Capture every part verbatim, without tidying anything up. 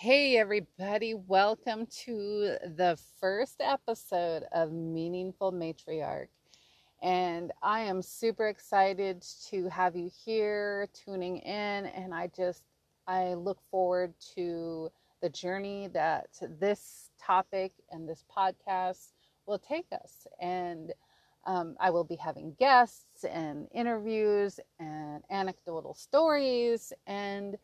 Hey, everybody, welcome to the first episode of Meaningful Matriarch. And I am super excited to have you here tuning in. And I just, I look forward to the journey that this topic and this podcast will take us. And um, I will be having guests and interviews and anecdotal stories and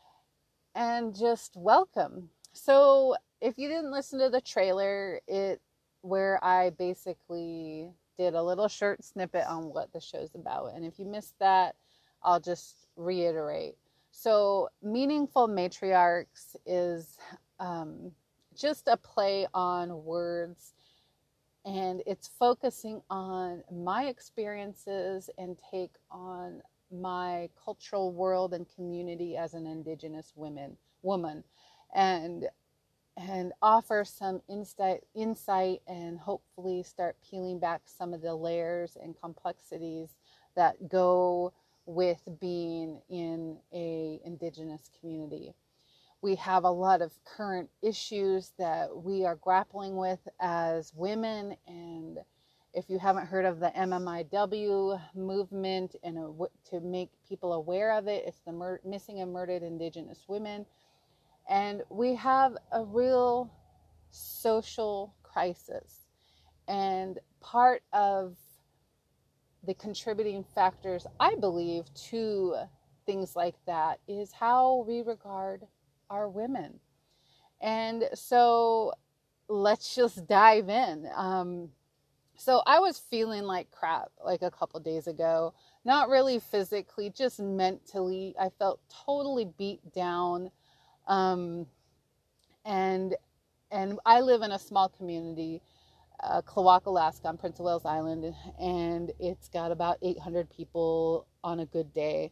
and just welcome. So, if you didn't listen to the trailer, it where I basically did a little short snippet on what the show's about. And if you missed that, I'll just reiterate. So, Meaningful Matriarchs is um, just a play on words, and it's focusing on my experiences and take on my cultural world and community as an indigenous women woman and and offer some insight insight and hopefully start peeling back some of the layers and complexities that go with being in a indigenous community. We have a lot of current issues that we are grappling with as women. And if you haven't heard of the M M I W movement and a, to make people aware of it, it's the mur- missing and murdered Indigenous women. And we have a real social crisis. And part of the contributing factors, I believe, to things like that is how we regard our women. And so let's just dive in. Um, so I was feeling like crap like a couple days ago, not really physically, just mentally. I felt totally beat down. Um, and and I live in a small community, uh, Klawock, Alaska, on Prince of Wales Island, and it's got about eight hundred people on a good day.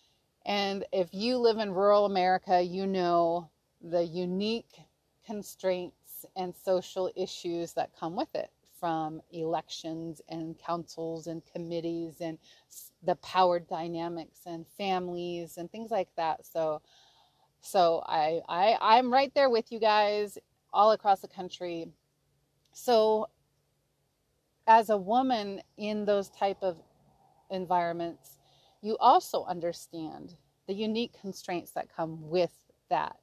And if you live in rural America, you know the unique constraints and social issues that come with it, from elections and councils and committees and the power dynamics and families and things like that. So, so I, I, I'm right there with you guys all across the country. So as a woman in those type of environments, you also understand the unique constraints that come with that.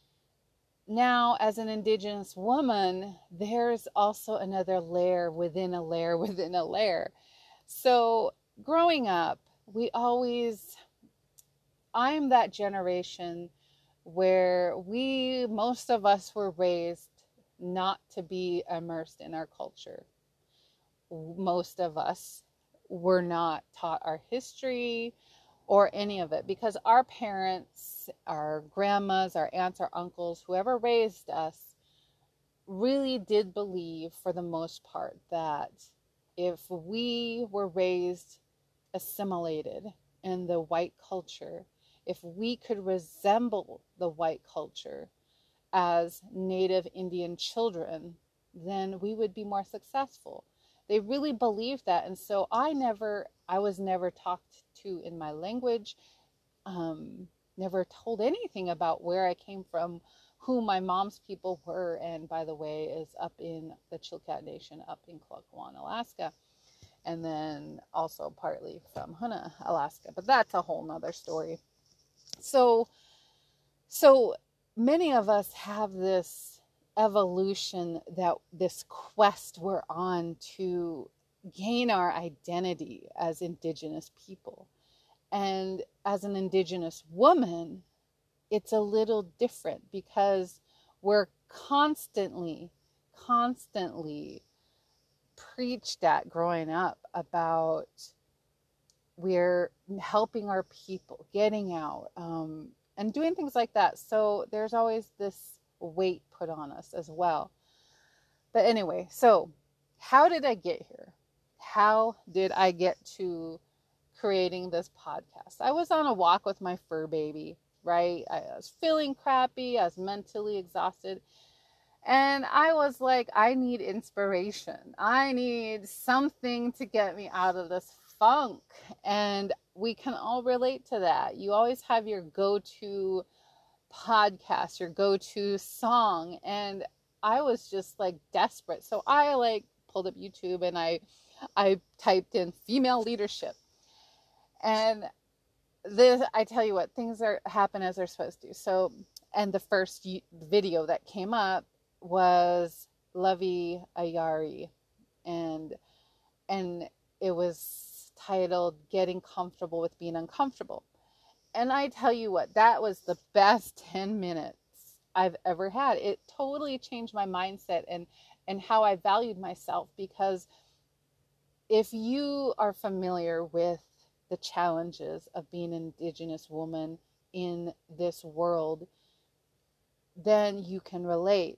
Now, as an Indigenous woman, there's also another layer within a layer within a layer. So growing up, we always, I'm that generation where we, most of us were raised not to be immersed in our culture. Most of us were not taught our history or any of it, because our parents, our grandmas, our aunts, our uncles, whoever raised us, really did believe, for the most part, that if we were raised assimilated in the white culture, if we could resemble the white culture as Native Indian children, then we would be more successful. They really believed that. And so I never, I was never talked to in my language, um, never told anything about where I came from, who my mom's people were. And by the way, is up in the Chilkat Nation, up in Klukwan, Alaska. And then also partly from Huna, Alaska. But that's a whole nother story. So, so many of us have this evolution, that this quest we're on to gain our identity as Indigenous people. And as an Indigenous woman, it's a little different, because we're constantly, constantly preached at growing up about we're helping our people, getting out, um, and doing things like that. So there's always this weight put on us as well. But anyway, so how did I get here? How did I get to creating this podcast? I was on a walk with my fur baby, right? I was feeling crappy. I was mentally exhausted. And I was like, I need inspiration. I need something to get me out of this funk. And we can all relate to that. You always have your go-to podcast, your go-to song. And I was just like desperate. So I like pulled up YouTube and I I typed in female leadership. And this, I tell you what, things are happen as they're supposed to. So, and the first video that came up was Lovey Ayari, and and it was titled "Getting Comfortable with Being Uncomfortable." And I tell you what, that was the best ten minutes I've ever had. It totally changed my mindset and and how I valued myself, because if you are familiar with the challenges of being an Indigenous woman in this world, then you can relate.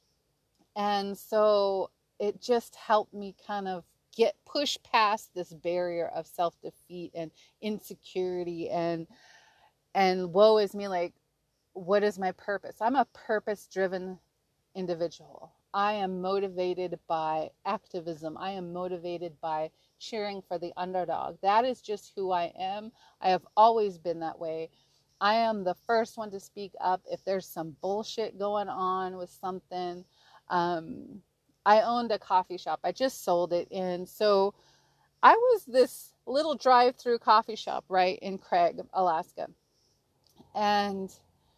And so it just helped me kind of get push past this barrier of self-defeat and insecurity and and woe is me. Like, what is my purpose? I'm a purpose-driven individual. I am motivated by activism. I am motivated by cheering for the underdog. That is just who I am. I have always been that way. I am the first one to speak up if there's some bullshit going on with something. Um, I owned a coffee shop. I just sold it. And so I was this little drive-through coffee shop right in Craig, Alaska. And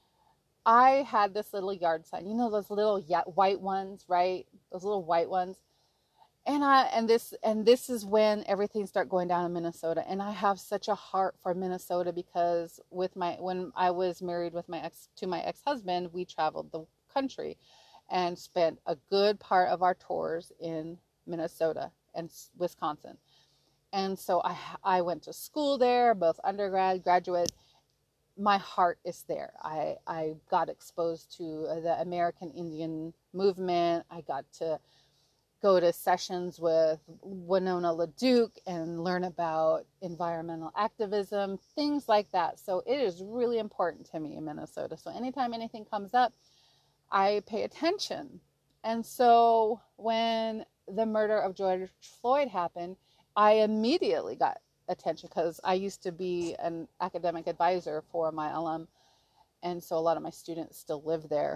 I had this little yard sign, you know, those little white ones, right? Those little white ones. And I, and this, and this is when everything started going down in Minnesota. And I have such a heart for Minnesota, because with my, when I was married with my ex, to my ex-husband, we traveled the country and spent a good part of our tours in Minnesota and Wisconsin. And so I, I went to school there, both undergrad, graduate. My heart is there. I, I got exposed to the American Indian movement. I got to go to sessions with Winona LaDuke and learn about environmental activism, things like that. So it is really important to me in Minnesota. So anytime anything comes up, I pay attention. And so when the murder of George Floyd happened, I immediately got attention, because I used to be an academic advisor for my alum, and so a lot of my students still live there.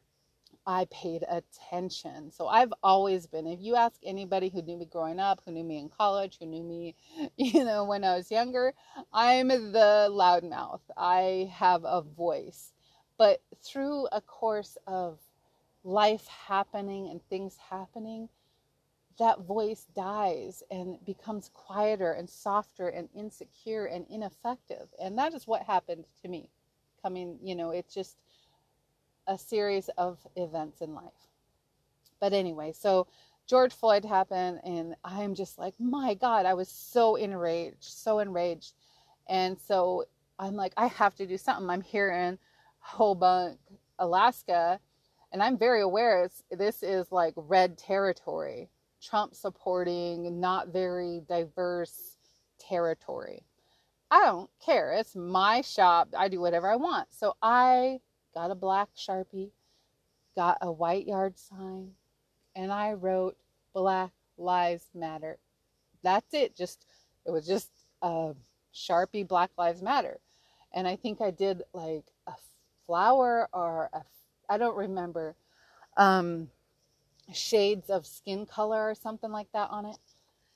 I paid attention. So I've always been, if you ask anybody who knew me growing up, who knew me in college, who knew me, you know, when I was younger, I'm the loudmouth. I have a voice. But through a course of life happening and things happening, that voice dies and becomes quieter and softer and insecure and ineffective. And that is what happened to me. Coming, you know, it's just a series of events in life. But anyway, so George Floyd happened, and I'm just like, my God, I was so enraged, so enraged. And so I'm like, I have to do something. I'm here in Hobunk, Alaska, and I'm very aware it's, this is like red territory. Trump supporting, not very diverse territory. I don't care. It's my shop. I do whatever I want. So I got a black Sharpie, got a white yard sign, and I wrote Black Lives Matter. That's it. Just, it was just a Sharpie, Black Lives Matter. And I think I did like a flower or a, I don't remember, um, shades of skin color or something like that on it.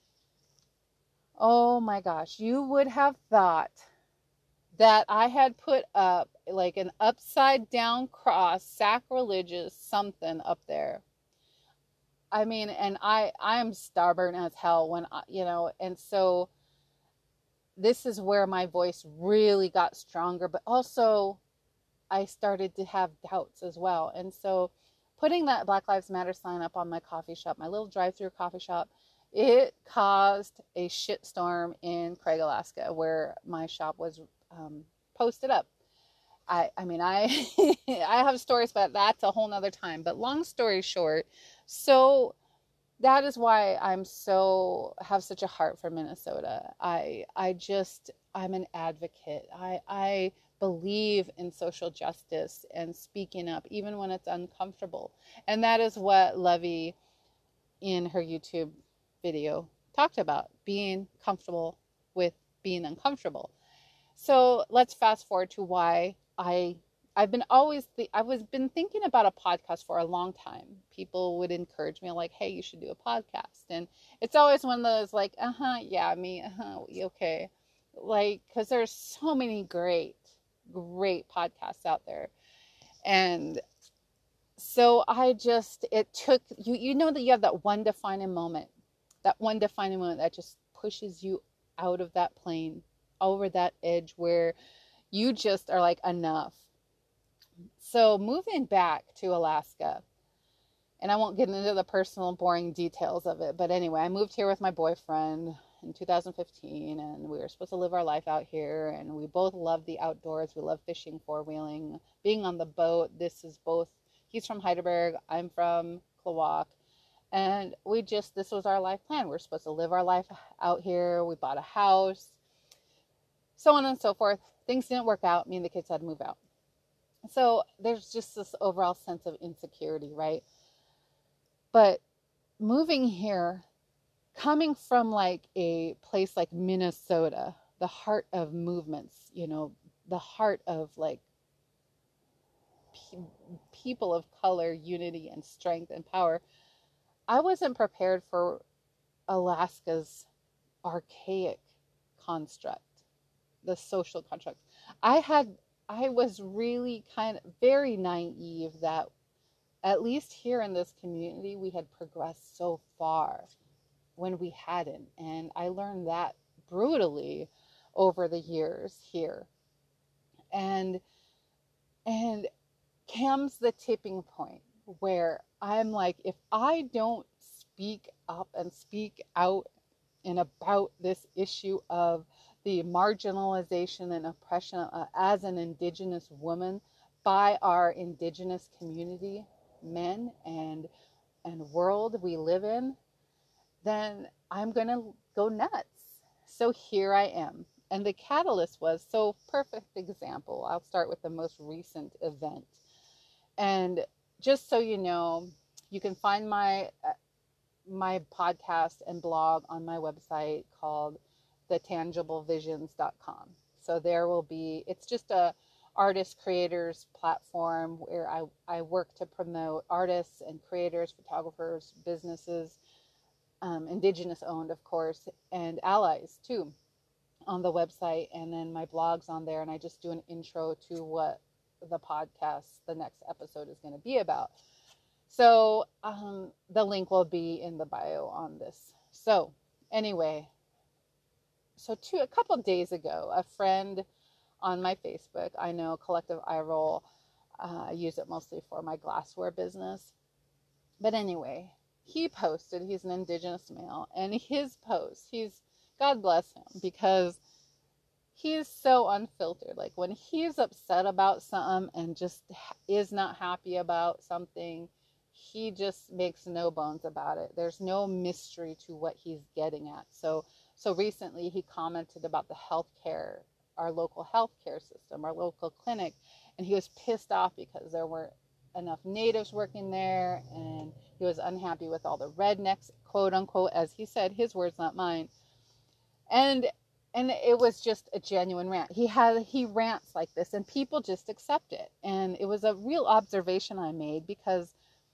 Oh my gosh, you would have thought that I had put up like an upside down cross, sacrilegious something up there. I mean, and I I am stubborn as hell when I, you know, and so this is where my voice really got stronger, but also I started to have doubts as well. And so putting that Black Lives Matter sign up on my coffee shop, my little drive-through coffee shop, it caused a shitstorm in Craig, Alaska, where my shop was um, posted up. I, I mean, I, I have stories, but that's a whole nother time. But long story short, so that is why I'm so, have such a heart for Minnesota. I, I just, I'm an advocate. I, I believe in social justice and speaking up, even when it's uncomfortable. And that is what Lovey in her YouTube video talked about, being comfortable with being uncomfortable. So let's fast forward to why I I've been always th- I was been thinking about a podcast for a long time. People would encourage me like, "Hey, you should do a podcast." And it's always one of those like, "Uh-huh, yeah, me, uh-huh, okay." Like cuz there's so many great great podcasts out there. And so I just it took you you know that you have that one defining moment. That one defining moment that just pushes you out of that plane, over that edge where you just are like enough. So moving back to Alaska, and I won't get into the personal, boring details of it, but anyway, I moved here with my boyfriend in two thousand fifteen, and we were supposed to live our life out here, and we both love the outdoors. We love fishing, four-wheeling, being on the boat. This is both, he's from Heidelberg, I'm from Klawock, and we just, this was our life plan. We we're supposed to live our life out here. We bought a house, so on and so forth. Things didn't work out. Me and the kids had to move out. So there's just this overall sense of insecurity, right? But moving here, coming from like a place like Minnesota, the heart of movements, you know, the heart of like pe- people of color, unity and strength and power, I wasn't prepared for Alaska's archaic construct, the social construct. I had, I was really kind of very naive that at least here in this community, we had progressed so far when we hadn't. And I learned that brutally over the years here. And and comes the tipping point where I'm like, if I don't speak up and speak out and about this issue of the marginalization and oppression uh, as an Indigenous woman by our Indigenous community, men and and world we live in, then I'm going to go nuts. So here I am. And the catalyst was, so perfect example. I'll start with the most recent event. And just so you know, you can find my uh, my podcast and blog on my website called the tangible visions dot com. So there will be, it's just a artist creators platform where I, I work to promote artists and creators, photographers, businesses, um, indigenous owned, of course, and allies too on the website. And then my blog's on there, and I just do an intro to what the podcast, the next episode is going to be about. So um, the link will be in the bio on this. So anyway, so two, a couple of days ago, a friend on my Facebook, I know Collective Eye Roll, uh, I use it mostly for my glassware business. But anyway, he posted, he's an Indigenous male, and his post, he's, God bless him, because he's so unfiltered. Like when he's upset about something and just is not happy about something, he just makes no bones about it. There's no mystery to what he's getting at. So, so recently he commented about the healthcare, our local healthcare system, our local clinic, and he was pissed off because there weren't enough natives working there, and he was unhappy with all the rednecks, quote unquote, as he said, his words, not mine. And and it was just a genuine rant. He had he rants like this, and people just accept it. And it was a real observation I made, because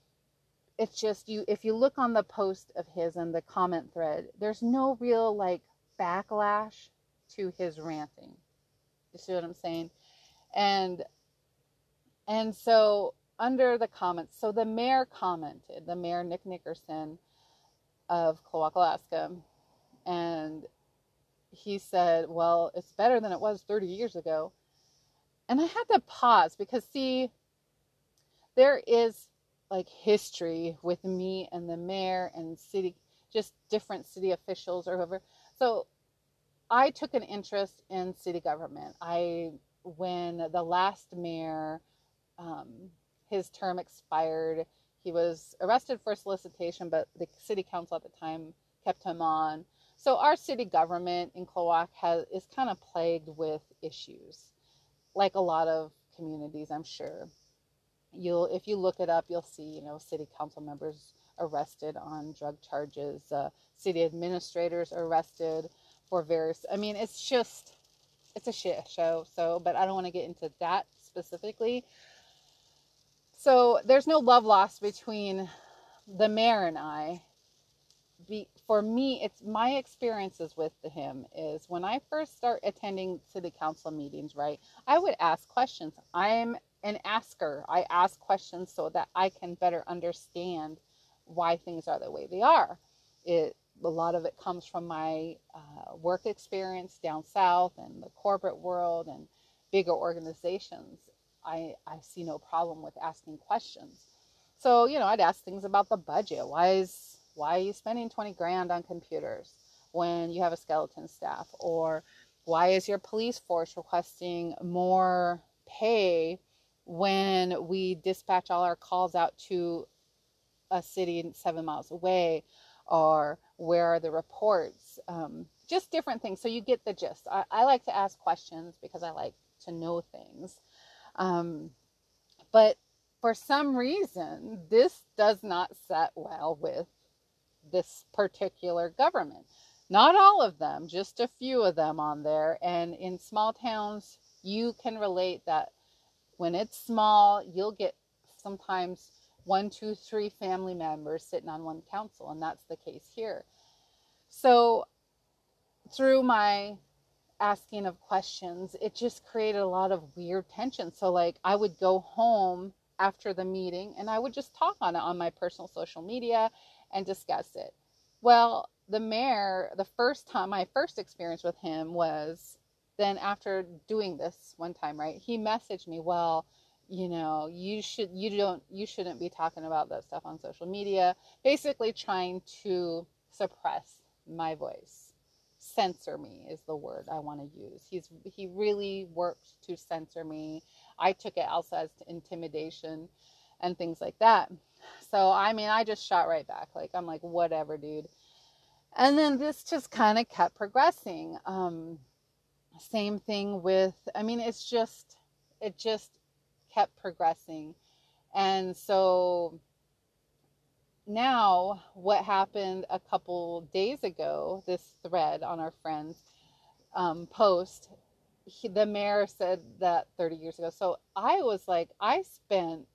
it's just, you if you look on the post of his and the comment thread, there's no real like backlash to his ranting. You see what I'm saying? And and so under the comments, so the mayor commented, the mayor Nick Nickerson of Klawock, Alaska, and he said, well, it's better than it was thirty years ago. And I had to pause because, see, there is like history with me and the mayor and city, just different city officials or whoever. So I took an interest in city government. I, when the last mayor, um, his term expired, he was arrested for solicitation, but the city council at the time kept him on. So our city government in Klawock has is kind of plagued with issues, like a lot of communities, I'm sure. You'll, if you look it up, you'll see, you know, city council members arrested on drug charges, uh, city administrators arrested for various. I mean, it's just, it's a shit show. So, but I don't want to get into that specifically. So there's no love lost between the mayor and I. Be, for me, it's my experiences with him is when I first start attending city council meetings, right? I would ask questions. I'm an asker. I ask questions so that I can better understand why things are the way they are. It a lot of it comes from my uh, work experience down south and the corporate world and bigger organizations. I I see no problem with asking questions. So, you know, I'd ask things about the budget. Why is why are you spending twenty grand on computers when you have a skeleton staff? Or why is your police force requesting more pay when we dispatch all our calls out to a city seven miles away? Or where are the reports? Um, just different things. So you get the gist. I, I like to ask questions because I like to know things. Um, but for some reason, this does not set well with this particular government. Not all of them, just a few of them on there. And in small towns, you can relate that when it's small, you'll get sometimes one, two, three family members sitting on one council, and that's the case here. So through my asking of questions, it just created a lot of weird tension. So like I would go home after the meeting and I would just talk on it on my personal social media and discuss it. Well, the mayor, the first time, my first experience with him was then after doing this one time, right? He messaged me, well, you know, you should, you don't, you shouldn't be talking about that stuff on social media, basically trying to suppress my voice. Censor me is the word I want to use. He's, he really worked to censor me. I took it also as intimidation and things like that. So, I mean, I just shot right back. Like, I'm like, whatever, dude. And then this just kind of kept progressing. Um, same thing with, I mean, it's just, it just kept progressing. And so now what happened a couple days ago, this thread on our friend's um, post, he, the mayor said that thirty years ago. So I was like, I spent,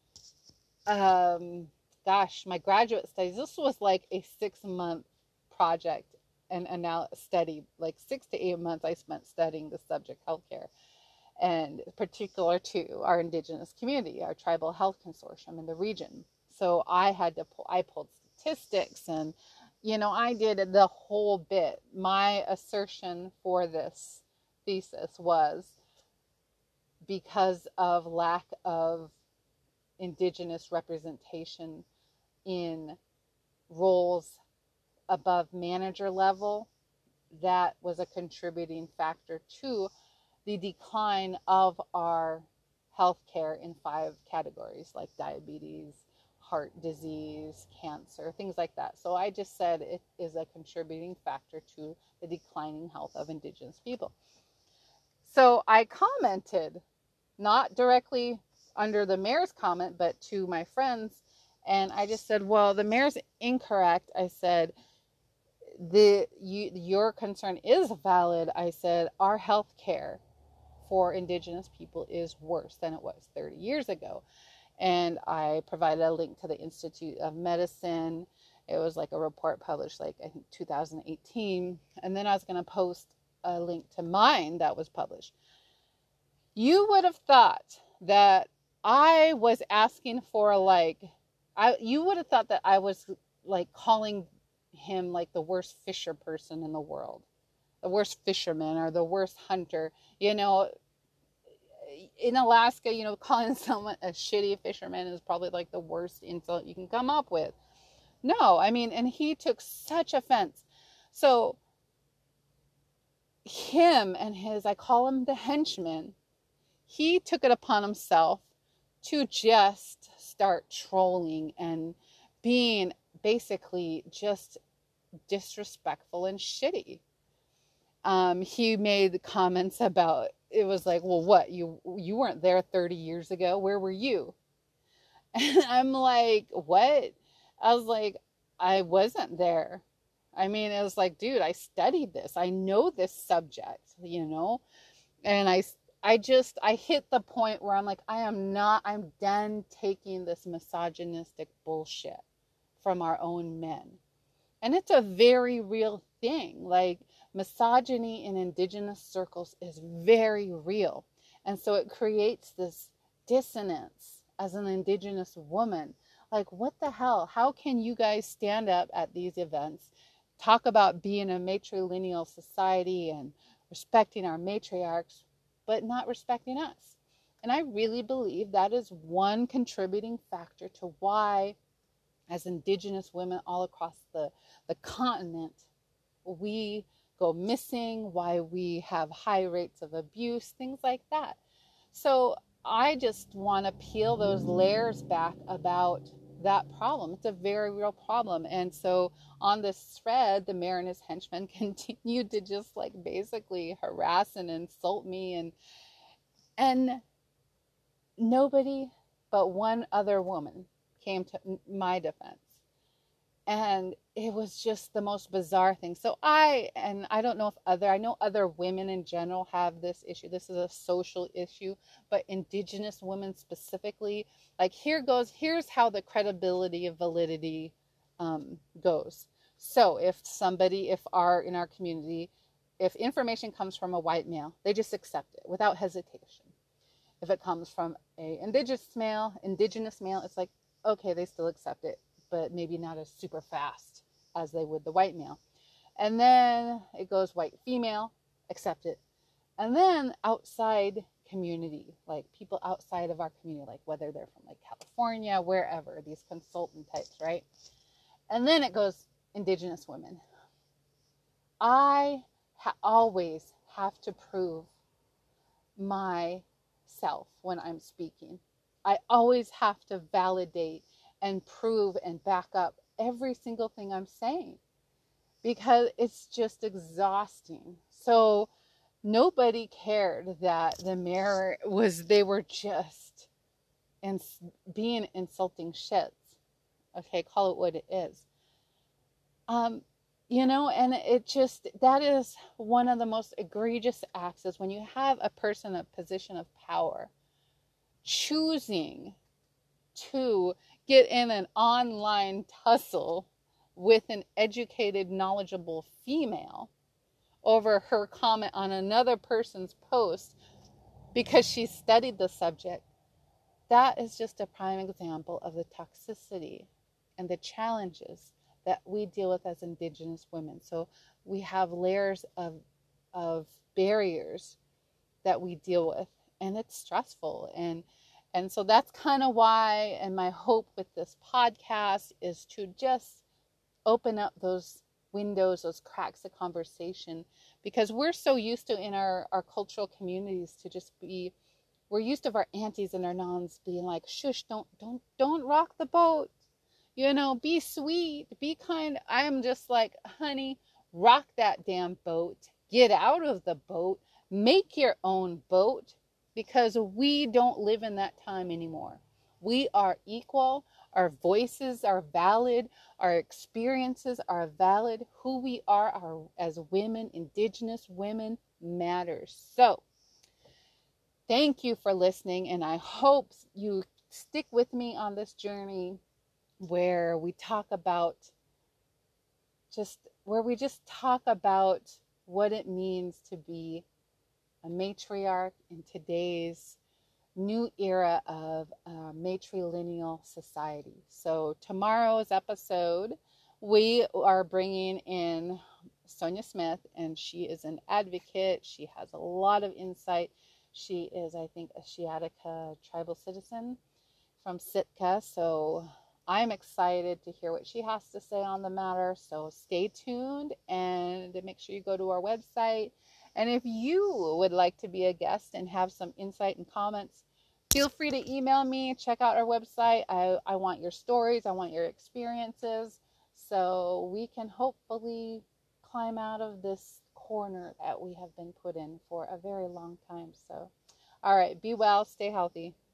um, gosh, my graduate studies, this was like a six month project and, and now study, like six to eight months I spent studying the subject healthcare, and particular to our indigenous community, our tribal health consortium in the region. So I had to pull, I pulled statistics and, you know, I did the whole bit. My assertion for this thesis was because of lack of indigenous representation in roles above manager level, that was a contributing factor to the decline of our healthcare in five categories like diabetes, heart disease, cancer, things like that. So I just said it is a contributing factor to the declining health of indigenous people. So I commented, not directly under the mayor's comment, but to my friends, and I just said, well, the mayor's incorrect. I said, the you, your concern is valid. I said, our health care for indigenous people is worse than it was thirty years ago. And I provided a link to the Institute of Medicine. It was like a report published like I think two thousand eighteen. And then I was going to post a link to mine that was published. You would have thought that I was asking for like, I you would have thought that I was like calling him like the worst fisher person in the world, the worst fisherman or the worst hunter. You know, in Alaska, you know, calling someone a shitty fisherman is probably like the worst insult you can come up with. No, I mean, and he took such offense. So him and his, I call him the henchman, he took it upon himself to just start trolling and being basically just disrespectful and shitty. Um, he made comments about, it was like, well, what, you you weren't there thirty years ago, where were you? And I'm like, what? I was like, I wasn't there. I mean, it was like, dude, I studied this, I know this subject, you know, and I I just, I hit the point where I'm like, I am not, I'm done taking this misogynistic bullshit from our own men. And it's a very real thing. Like, misogyny in indigenous circles is very real. And so it creates this dissonance as an indigenous woman. Like, what the hell? How can you guys stand up at these events, talk about being a matrilineal society and respecting our matriarchs, but not respecting us? And I really believe that is one contributing factor to why, as indigenous women all across the, the continent, we go missing, why we have high rates of abuse, things like that. So I just want to peel those layers back about that problem. It's a very real problem. And so on this thread, the mayor and his henchmen continued to just like basically harass and insult me, and and nobody but one other woman came to my defense. And it was just the most bizarre thing. So I, and I don't know if other, I know other women in general have this issue. This is a social issue, but indigenous women specifically, like here goes, here's how the credibility of validity um, goes. So if somebody, if our, in our community, if information comes from a white male, they just accept it without hesitation. If it comes from a indigenous male, indigenous male, it's like, okay, they still accept it, but maybe not as super fast as they would the white male. And then it goes white female, accept it. And then outside community, like people outside of our community, like whether they're from like California, wherever, these consultant types, right? And then it goes indigenous women. I ha- always have to prove myself when I'm speaking. I always have to validate and prove and back up every single thing I'm saying, because it's just exhausting. So nobody cared that the mayor was, they were just ins- being insulting shits. Okay, call it what it is. Um, you know, and it just, that is one of the most egregious acts, is when you have a person in a position of power choosing to get in an online tussle with an educated, knowledgeable female over her comment on another person's post because she studied the subject. That is just a prime example of the toxicity and the challenges that we deal with as indigenous women. So we have layers of of barriers that we deal with, and it's stressful. And and so that's kind of why, and my hope with this podcast is to just open up those windows, those cracks of conversation, because we're so used to in our, our cultural communities to just be, we're used to our aunties and our nons being like, shush, don't, don't, don't rock the boat. You know, be sweet, be kind. I am just like, honey, rock that damn boat. Get out of the boat. Make your own boat, because we don't live in that time anymore. We are equal. Our voices are valid. Our experiences are valid. Who we are, are as women, indigenous women, matters. So thank you for listening, and I hope you stick with me on this journey where we talk about just, where we just talk about what it means to be a matriarch in today's new era of uh, matrilineal society. So tomorrow's episode, we are bringing in Sonia Smith, and she is an advocate. She has a lot of insight. She is, I think, a Shiataka tribal citizen from Sitka. So I'm excited to hear what she has to say on the matter. So stay tuned and make sure you go to our website. And if you would like to be a guest and have some insight and comments, feel free to email me. Check out our website. I, I want your stories. I want your experiences, so we can hopefully climb out of this corner that we have been put in for a very long time. So, all right, be well, stay healthy.